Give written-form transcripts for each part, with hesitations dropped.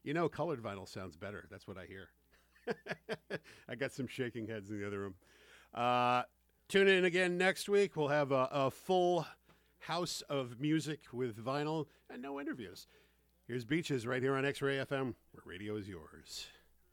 You know, colored vinyl sounds better. That's what I hear. I got some shaking heads in the other room. Uh, Tune in again next week. We'll have a full house of music with vinyl and no interviews. Here's Beaches right here on X-Ray FM, where radio is yours.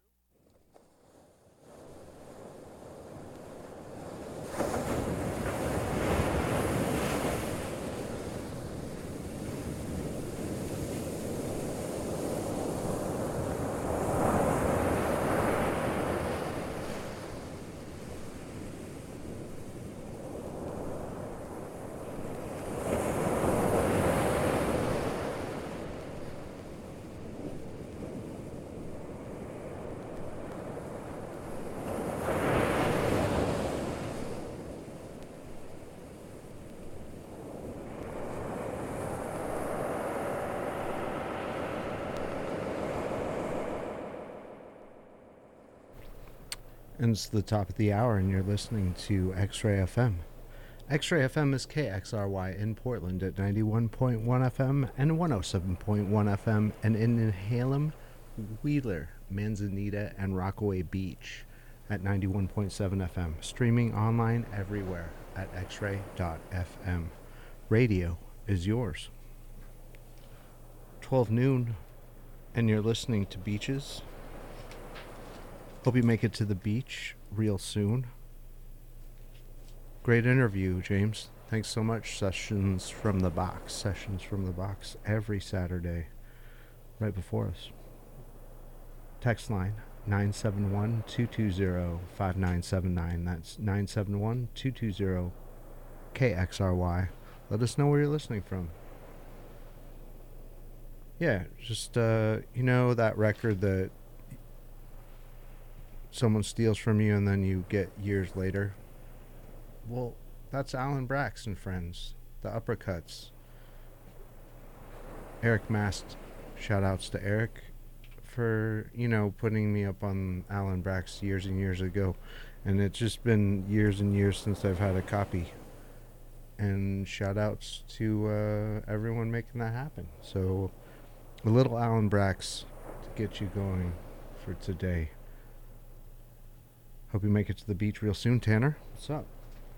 And it's the top of the hour, and you're listening to X-Ray FM. X-Ray FM is KXRY in Portland at 91.1 FM and 107.1 FM, and in Hallam, Wheeler, Manzanita, and Rockaway Beach at 91.7 FM. Streaming online everywhere at xray.fm. Radio is yours. 12 noon, and you're listening to Beaches. Hope you make it to the beach real soon. Great interview, James. Thanks so much. Sessions from the box every Saturday right before us. Text line 971-220-5979. That's 971-220-KXRY. Let us know where you're listening from. Yeah, just, that record that someone steals from you and then you get years later. Well, that's Alan Brax and friends, the Uppercuts. Eric Mast, shout outs to Eric for, putting me up on Alan Brax years and years ago. And it's just been years and years since I've had a copy. And shout outs to everyone making that happen. So, a little Alan Brax to get you going for today. Hope you make it to the beach real soon, Tanner. What's up?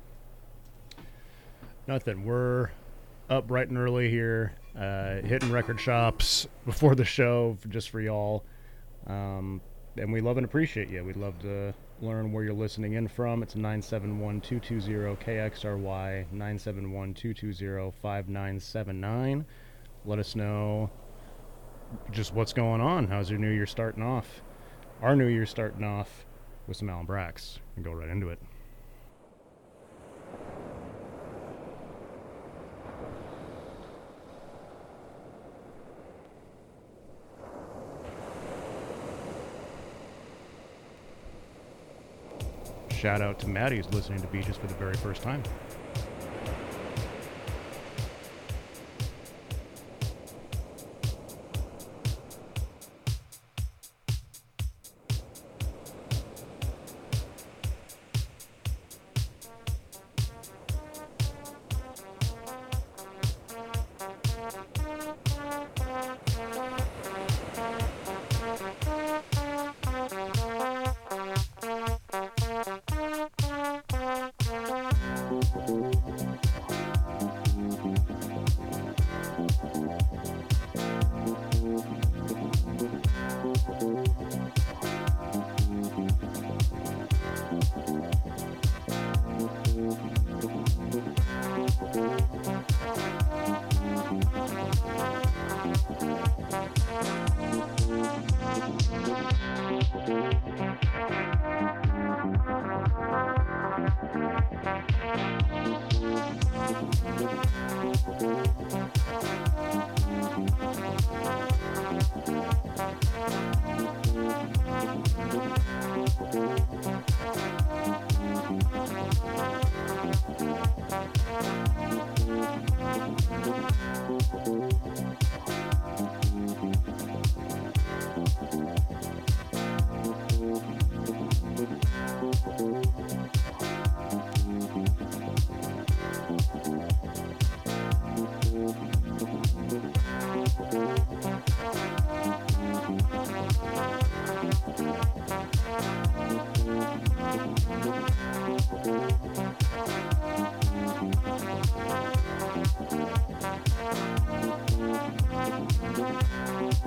Nothing. We're up bright and early here, hitting record shops before the show just for y'all. And we love and appreciate you. We'd love to learn where you're listening in from. It's 971-220-KXRY, 971-220-5979. Let us know just what's going on. How's your new year starting off? Our new year starting off with some Alan Brax, and go right into it. Shout out to Maddie who's listening to Beaches for the very first time.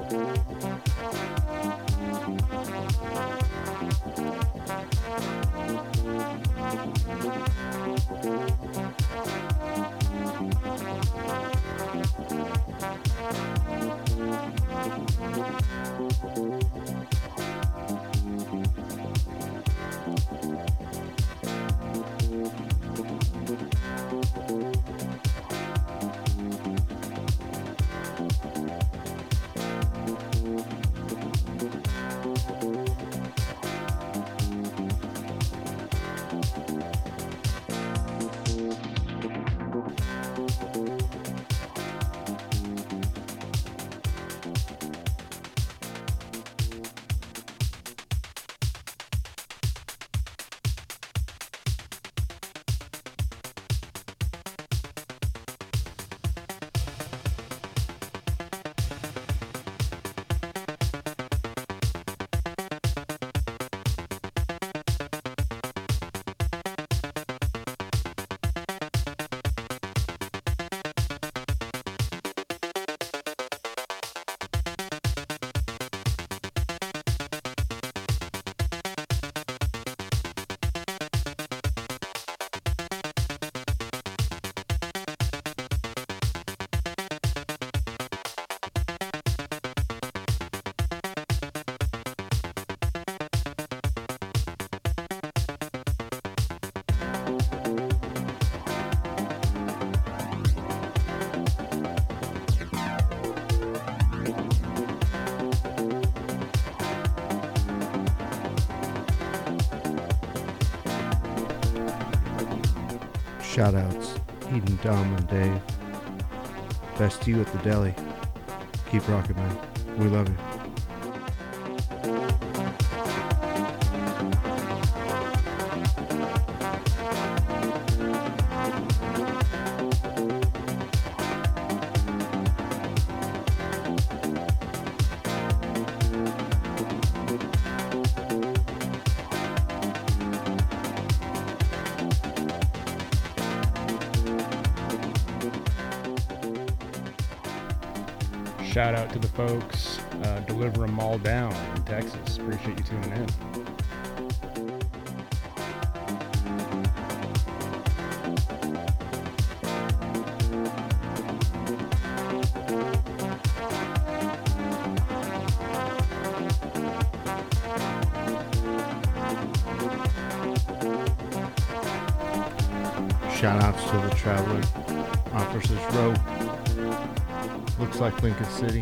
Shoutouts, Eden, Dom, and Dave. Best to you at the deli. Keep rocking, man. We love you. Shout out to the folks, Deliver 'em all down in Texas. Appreciate you tuning in. Shout outs to the Traveler, Officers Row. Looks like Lincoln City.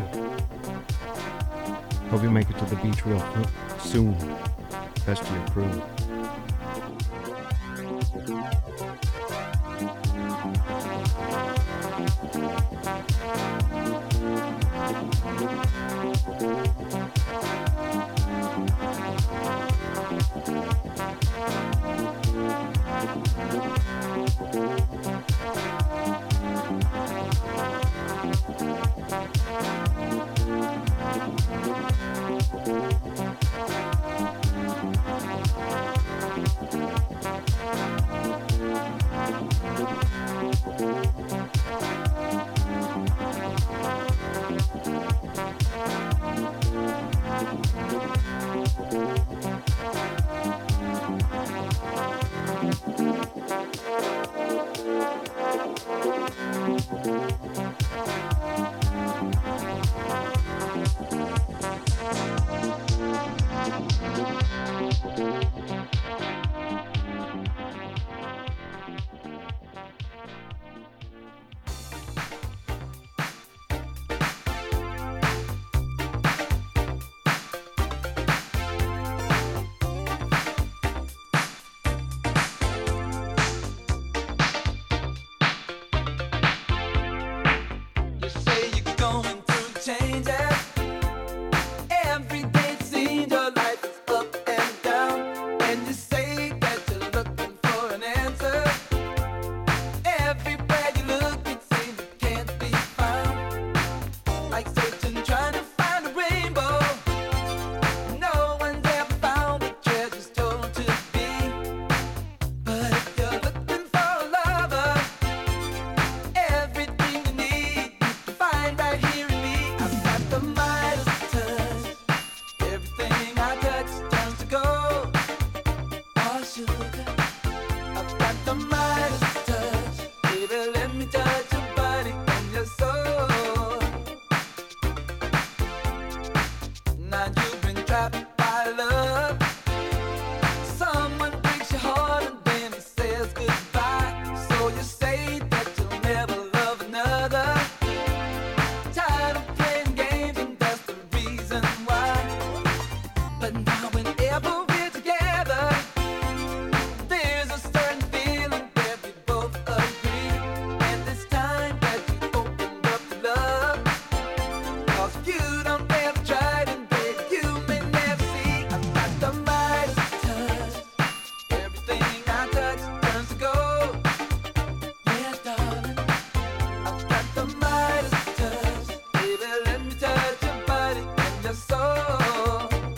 Hope you make it to the beach real soon. Best to your crew. Right here in me, I've got the Midas trapped by love. Someone breaks your heart and then he says goodbye. So you say that you'll never love another. Tired of playing games and that's the reason why. But now whenever we're together, there's a certain feeling that we both agree. And this time that you opened up to love, 'cause if you don't ever try it, and baby, you may never see. I've got the Midas touch. Everything I touch turns to gold. Yeah, darling, I've got the Midas touch. Baby, let me touch your body and your soul.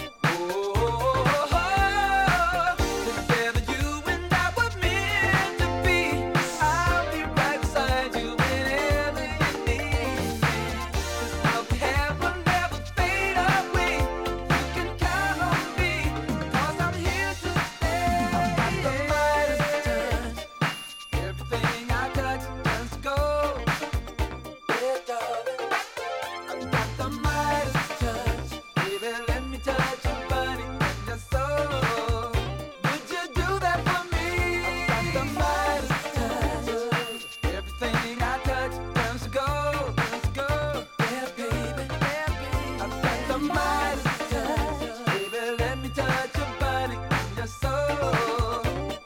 Together you and I were meant to be. I'll be right beside you whenever you need me. This love we have will never fade away. You can count on me, 'cause I'm here to stay. I've got the Midas touch. Everything I touch turns to gold. Yeah, darling, I've got the Midas touch. Baby, let me touch your body and your soul. Would you do that for me? I've got the Midas touch. Everything I touch turns to gold. Yeah, baby, I've got the Midas touch. Baby, let me touch your body and your soul.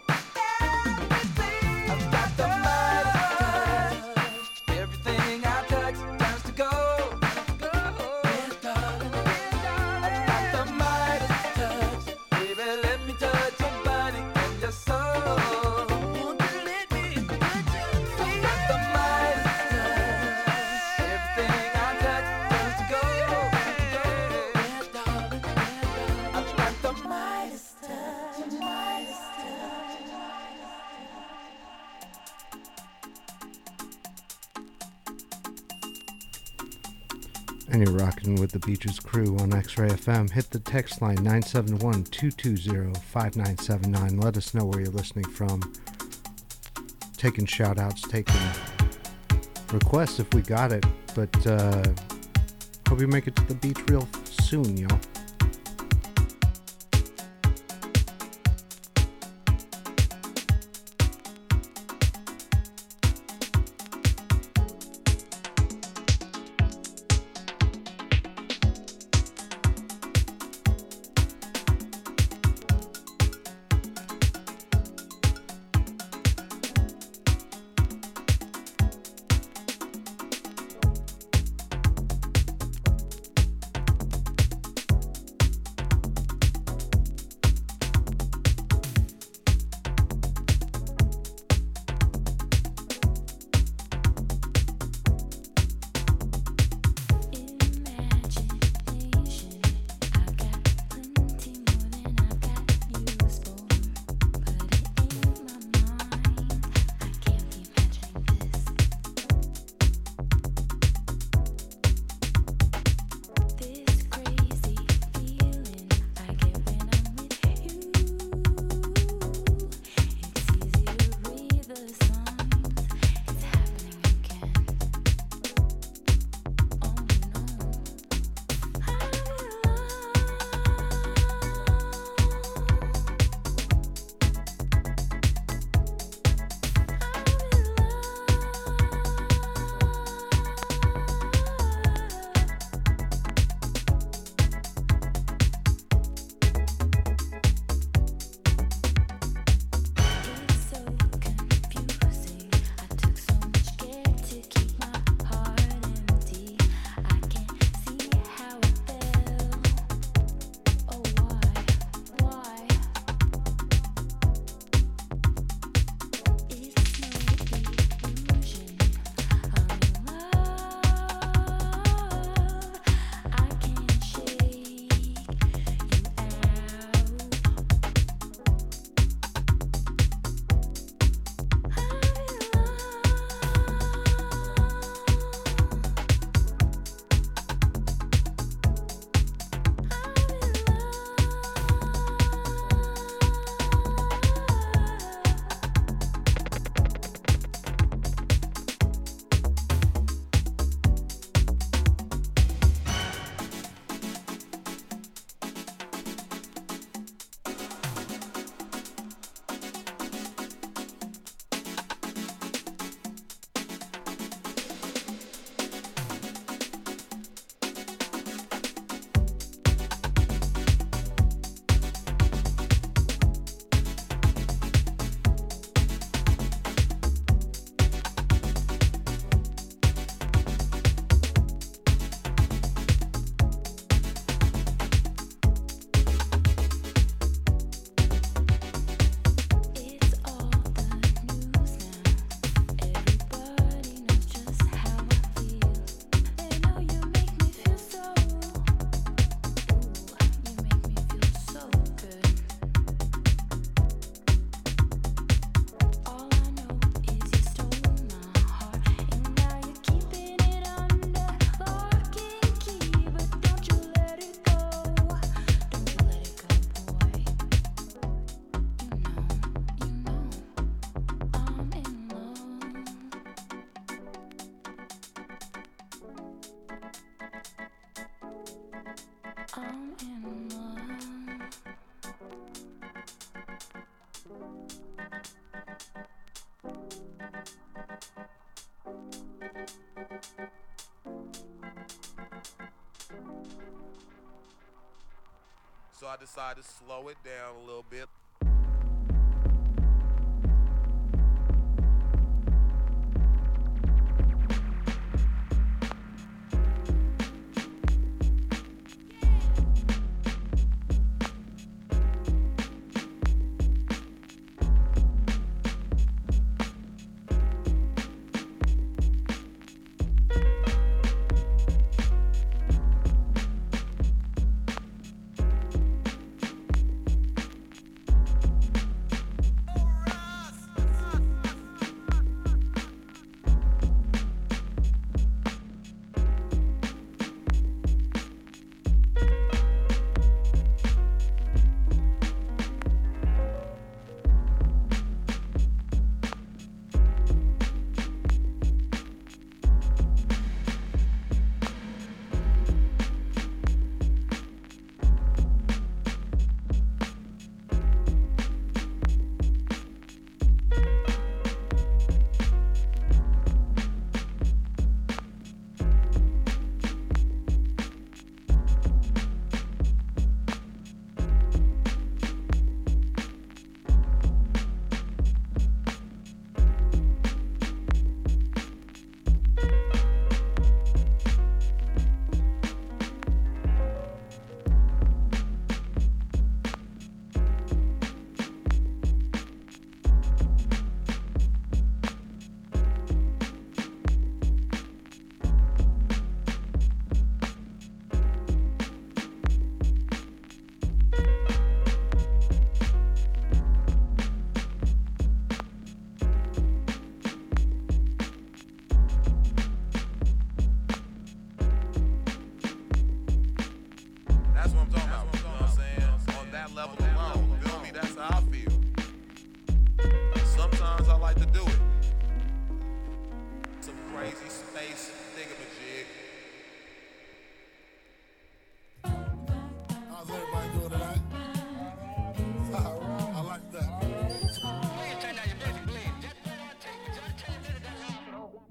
I've got the Midas touch. Everything I touch turns to gold. Yeah, darling, I've got the Midas touch. Baby, let me touch your body and your soul. Won't you let me touch you? I've got the Midas touch. Everything I touch turns to gold. Yeah, darling, I've got the Midas touch. Midas touch. And you're rocking with the Beaches crew on X-Ray FM. Hit the text line 971-220-5979. Let us know where you're listening from. Taking shout-outs, taking requests if we got it. But hope you make it to the beach real soon, y'all. So I decided to slow it down a little bit. That's what I'm talking about. You know what I'm saying? On that level alone, feel me? That's how I feel. Sometimes I like to do it. Some crazy space thingamajig. How's everybody doing tonight? I like that. Please turn down your music, please. Just turn it down loud for the whole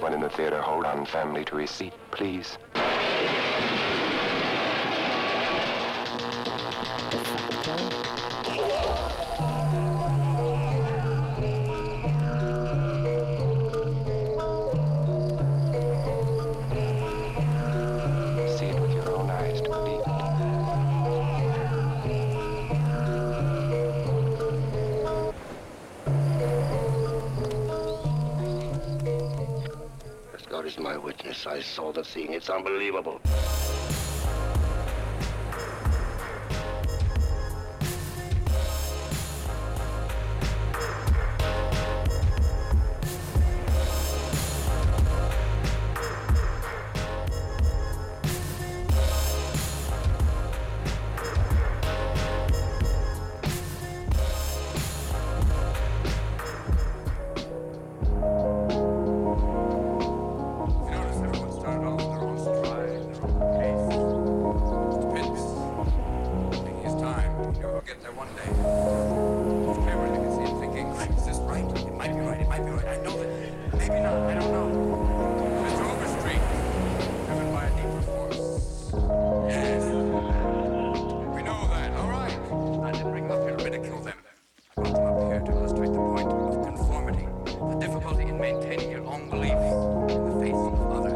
Everyone in the theater, hold on, family, to his seat, please. See it with your own eyes to believe it. As God is my witness, I saw the thing. It's unbelievable. You notice everyone started off with their own stride, their own pace. Mr. Pitts, taking his time, he knew he'll get there one day. Mr. Cameron, you can see him thinking, is this right? It might be right, it might be right. I know that. Maybe not, I don't know. Mr. Overstreet, driven by a deeper force. Yes. We know that, all right. I didn't bring them up here to ridicule them. I brought them up here to illustrate the point of conformity, the difficulty in maintaining your own belief in the face of others.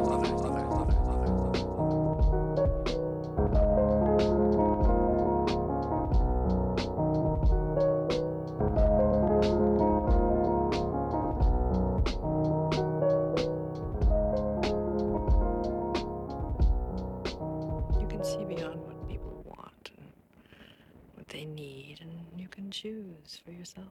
You can see beyond what people want and what they need, and you can choose for yourself.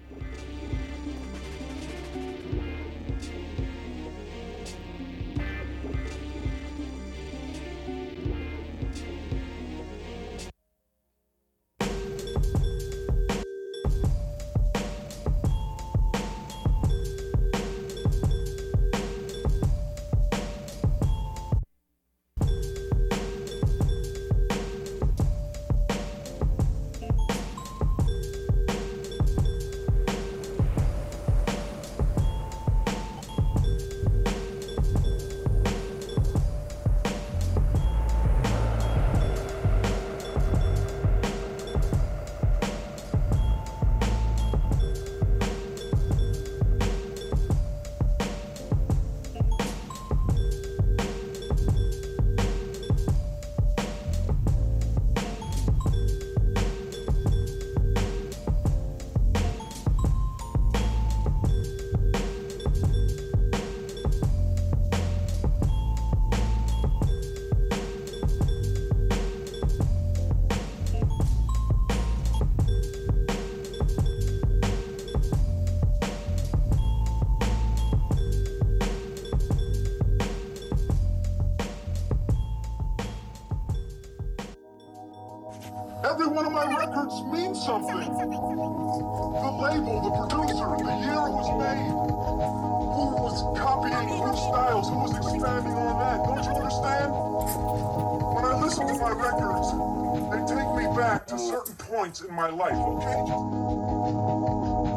Every one of my records means something. The label, the producer, the year it was made, who was copying which styles, who was expanding on that. Don't you understand? When I listen to my records, they take me back to certain points in my life, okay?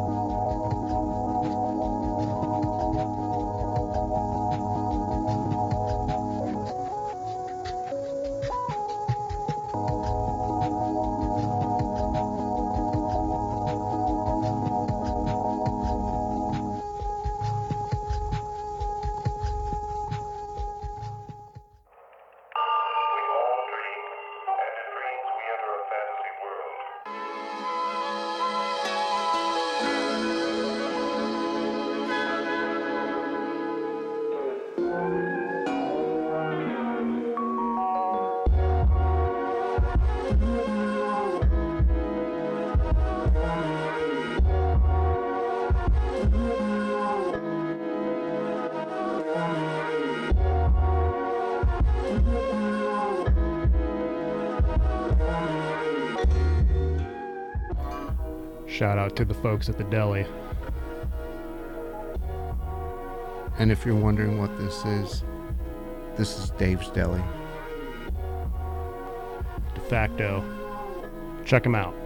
Shout out to the folks at the deli. And if you're wondering what this is Dave's Deli. De facto. Check them out.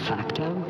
facto.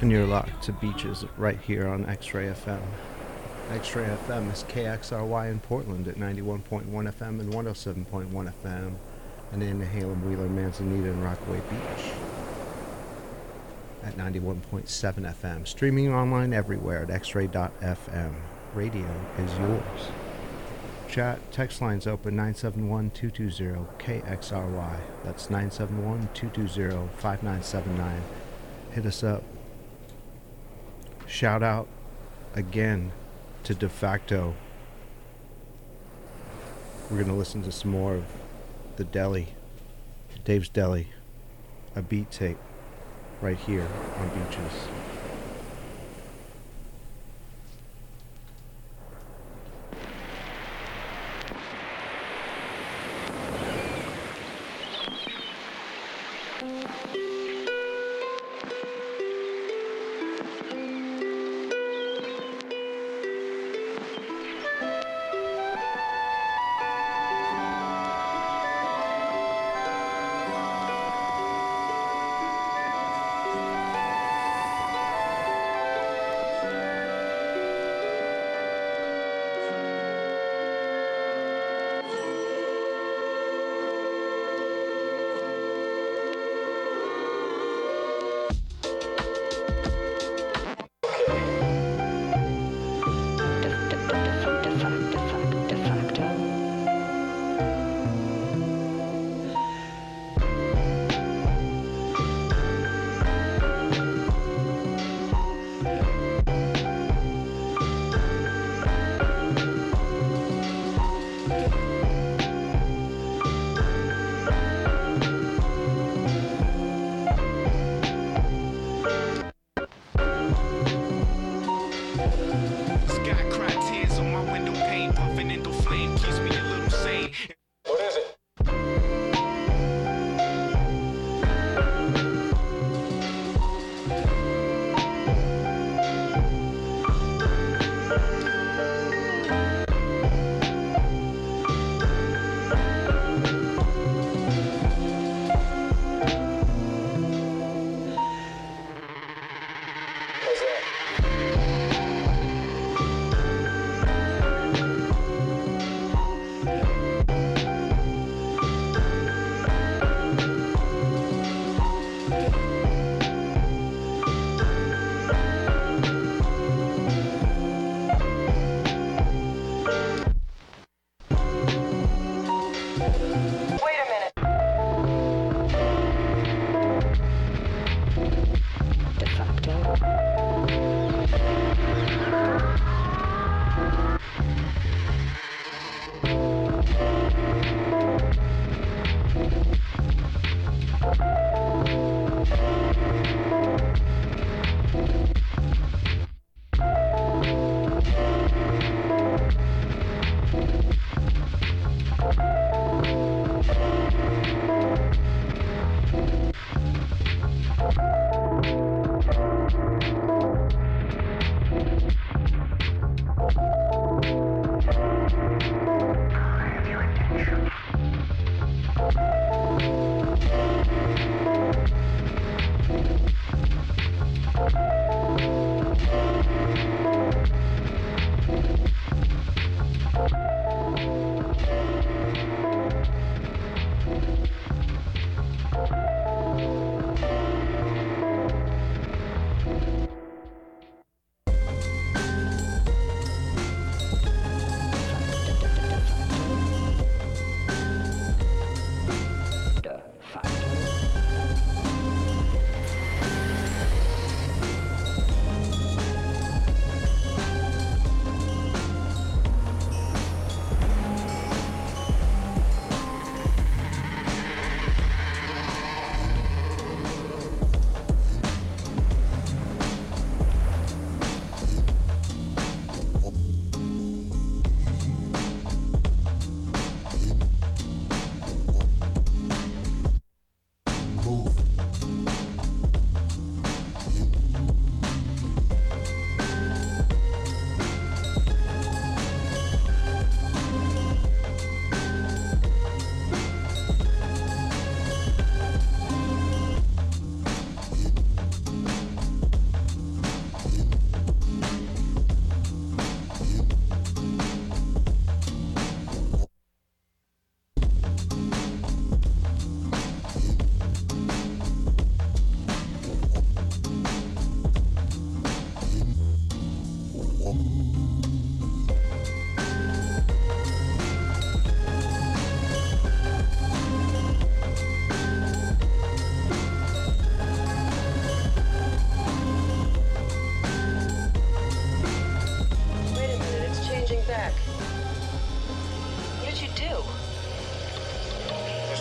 And you're locked to Beaches right here on X-Ray FM. X-Ray FM is KXRY in Portland at 91.1 FM and 107.1 FM. And in Halem, Wheeler, Manzanita, and Rockaway Beach at 91.7 FM. Streaming online everywhere at xray.fm. Radio is yours. Chat, text lines open 971-220-KXRY. That's 971-220-5979. Hit us up. Shout out again to De Facto. We're going to listen to some more of The Deli, Dave's Deli, a beat tape right here on Beaches.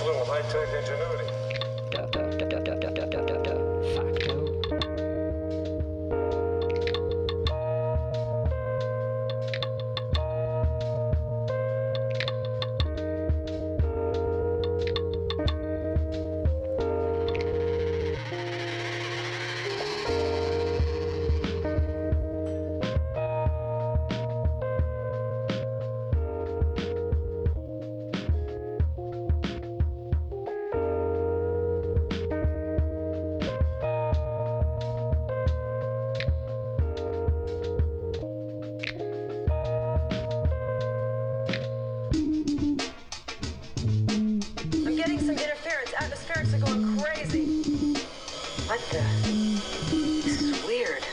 Porcelain with high-tech ingenuity. I'm getting some interference. Atmospherics are going crazy. What the? This is weird.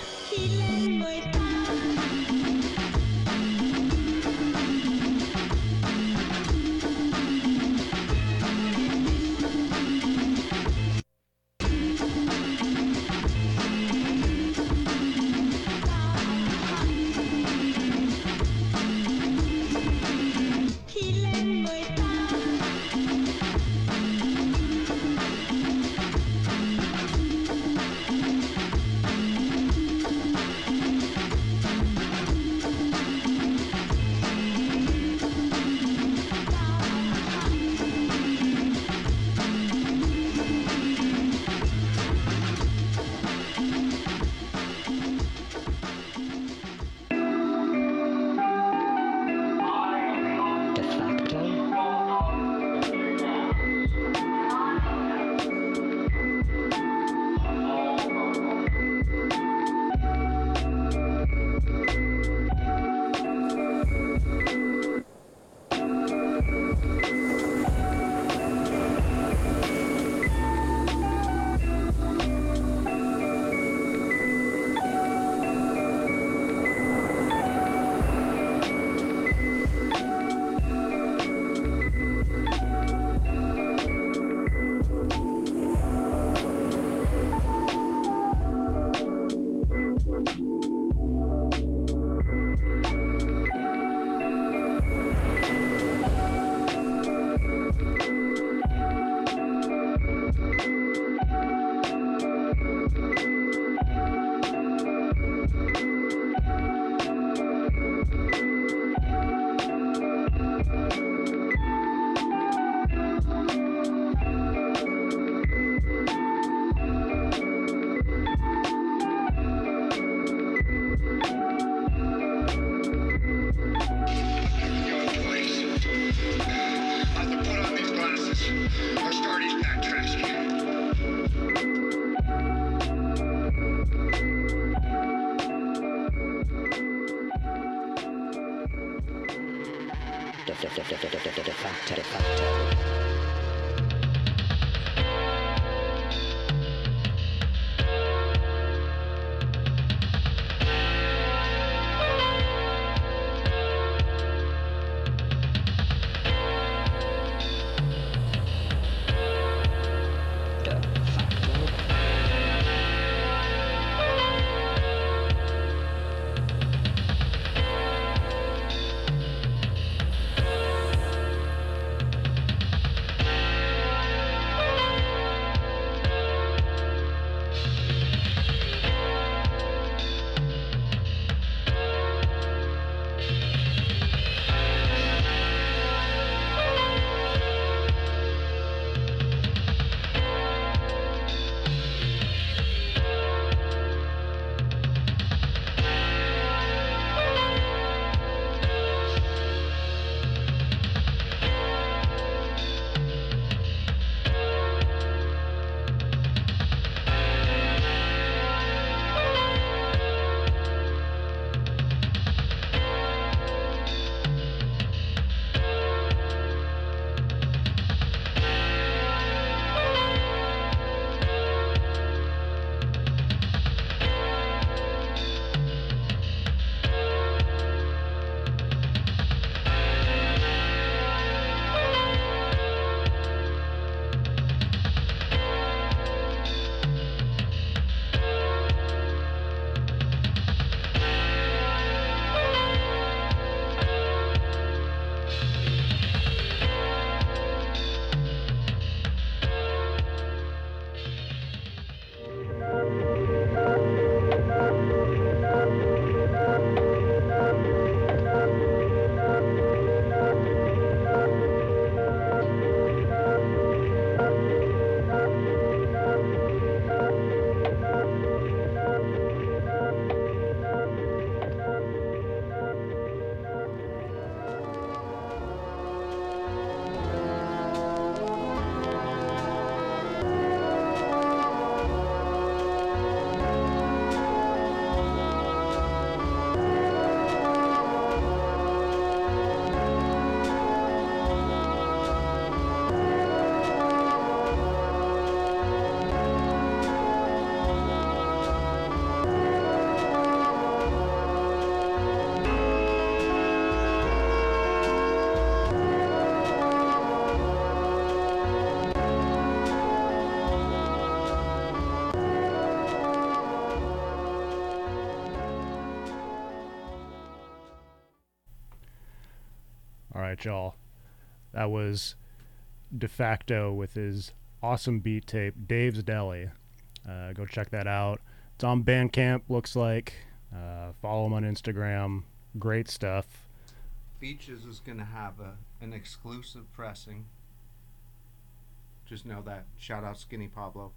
it, y'all. That was De Facto with his awesome beat tape, Dave's Deli. Go check that out. It's on Bandcamp, looks like. Follow him on Instagram. Great stuff. Beaches is going to have an exclusive pressing. Just know that. Shout out Skinny Pablo.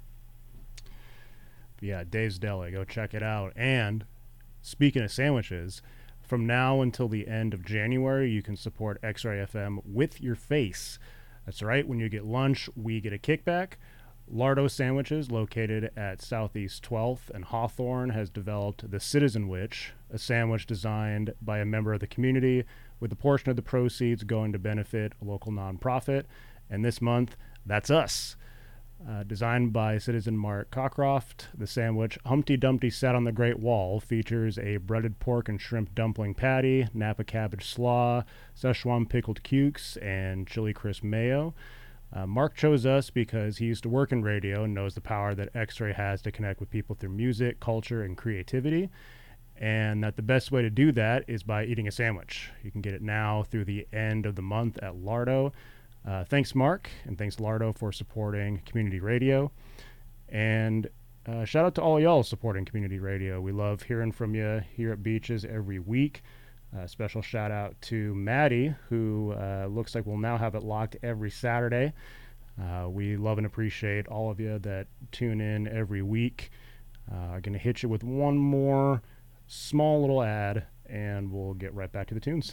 Yeah, Dave's Deli. Go check it out. And speaking of sandwiches, from now until the end of January, you can support X-Ray FM with your face. That's right. When you get lunch, we get a kickback. Lardo Sandwiches, located at Southeast 12th and Hawthorne, has developed the Citizen Witch, a sandwich designed by a member of the community with a portion of the proceeds going to benefit a local nonprofit. And this month, that's us. Designed by citizen Mark Cockcroft, the sandwich Humpty Dumpty Sat on the Great Wall features a breaded pork and shrimp dumpling patty, Napa cabbage slaw, Szechuan pickled cukes, and chili crisp mayo. Mark chose us because he used to work in radio and knows the power that X-Ray has to connect with people through music, culture, and creativity, and that the best way to do that is by eating a sandwich. You can get it now through the end of the month at Lardo. Thanks, Mark, and thanks, Lardo, for supporting community radio. And shout out to all y'all supporting community radio. We love hearing from you here at Beaches every week. Special shout out to Maddie, who looks like we'll now have it locked every Saturday. We love and appreciate all of you that tune in every week. I'm going to hit you with one more small little ad, and we'll get right back to the tunes.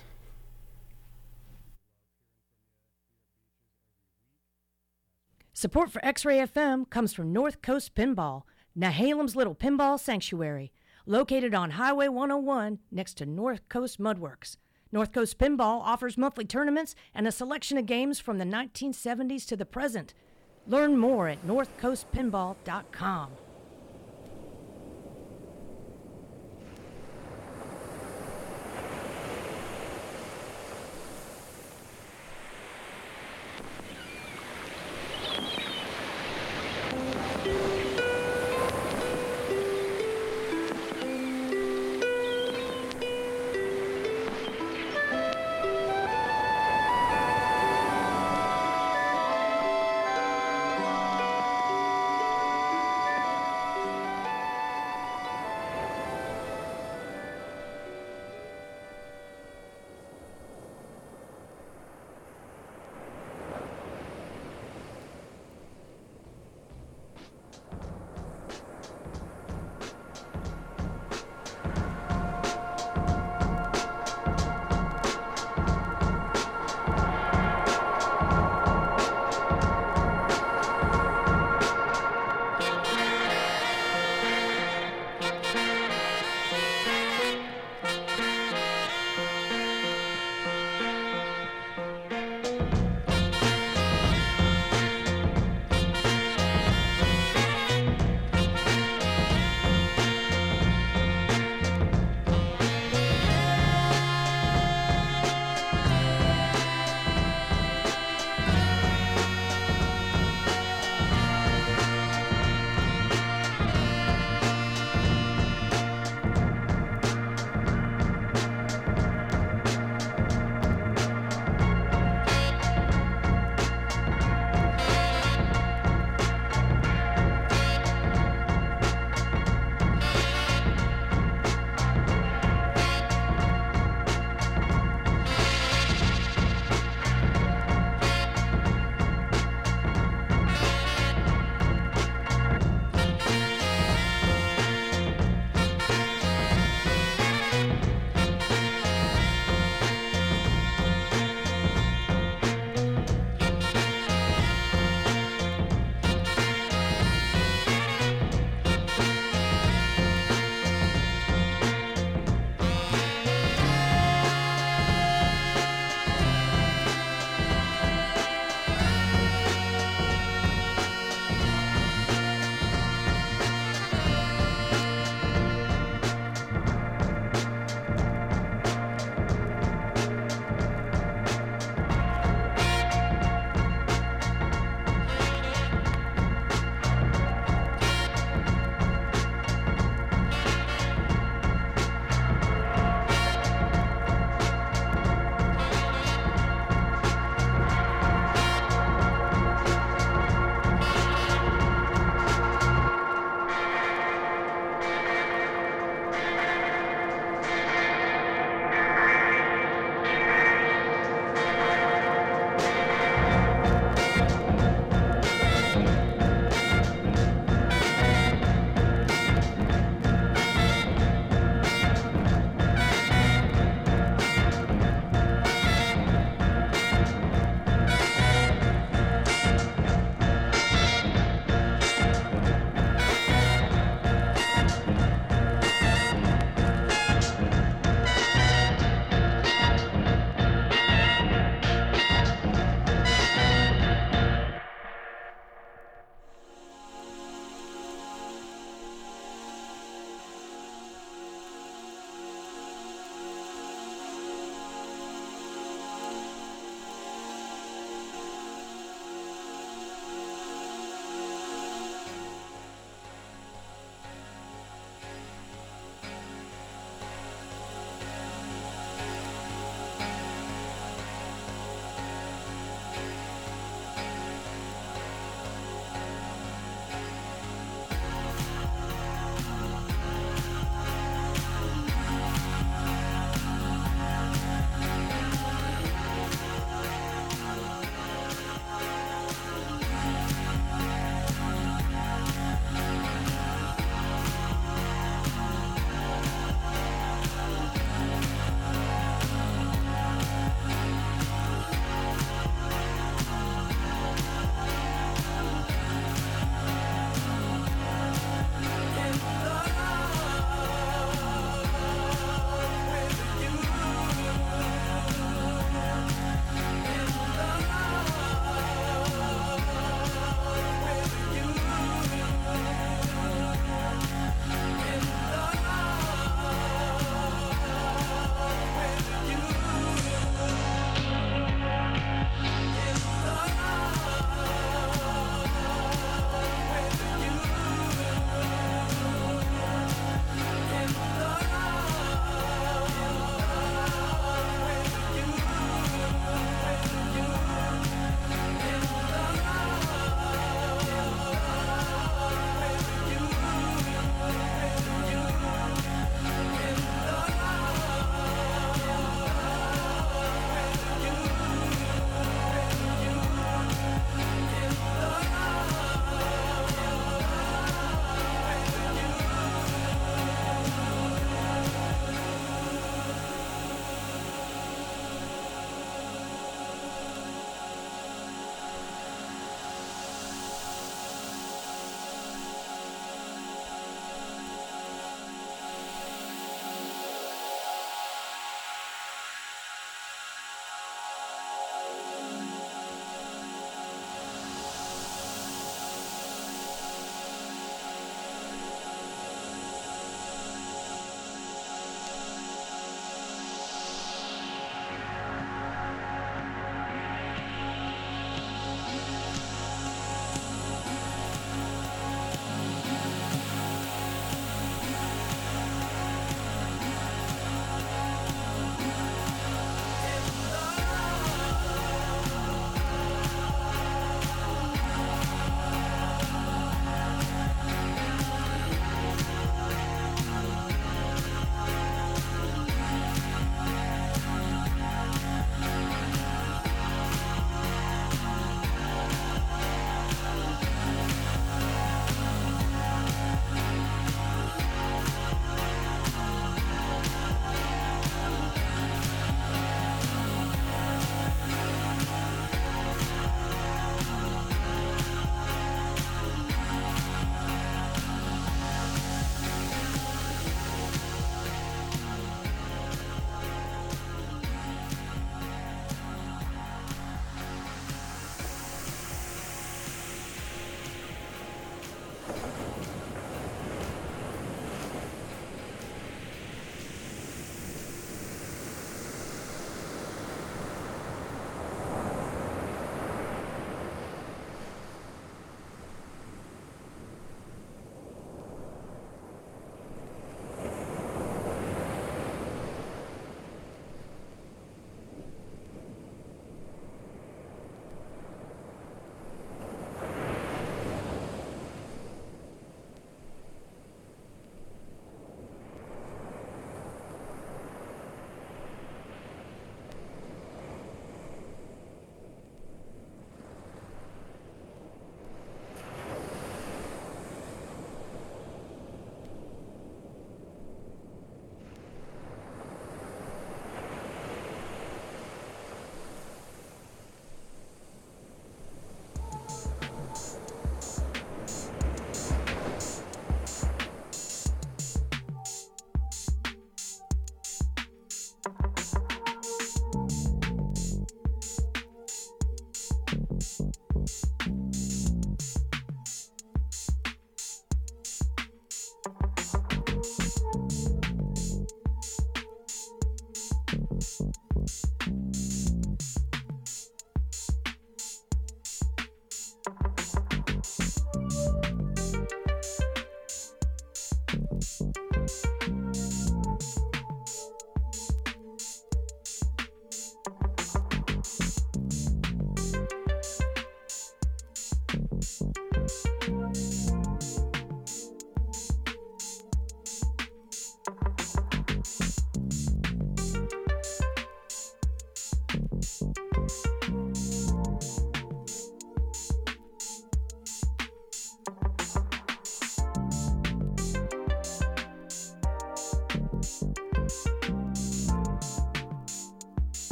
Support for X-Ray FM comes from North Coast Pinball, Nehalem's little pinball sanctuary, located on Highway 101 next to North Coast Mudworks. North Coast Pinball offers monthly tournaments and a selection of games from the 1970s to the present. Learn more at northcoastpinball.com.